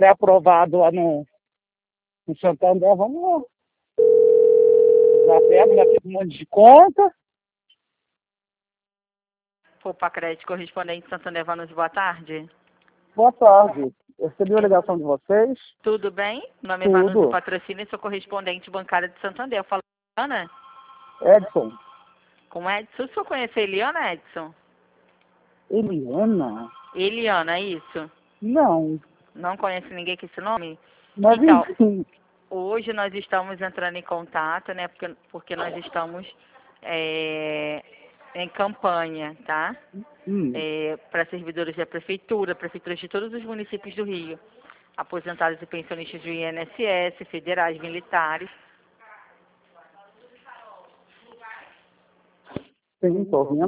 pré-aprovado lá no Santander, vamos lá. Já pego, já fiz um monte de conta. Poupa Crédito Correspondente Santander Vanos, boa tarde. Boa tarde. Eu recebi a ligação de vocês. Tudo bem? Meu nome é Tudo. Vanusa Patrocínio e sou correspondente bancária de Santander. Eu falo com a Eliana? Edson. Com Edson? O senhor conhece a Eliana, Edson? Eliana? Eliana, é isso? Não. Não conhece ninguém com esse nome? Mas Então, enfim. hoje nós estamos entrando em contato, né? Porque nós estamos em campanha, tá? Para servidores da prefeitura, prefeituras de todos os municípios do Rio, aposentados e pensionistas do INSS, federais, militares. Sim, estou ouvindo.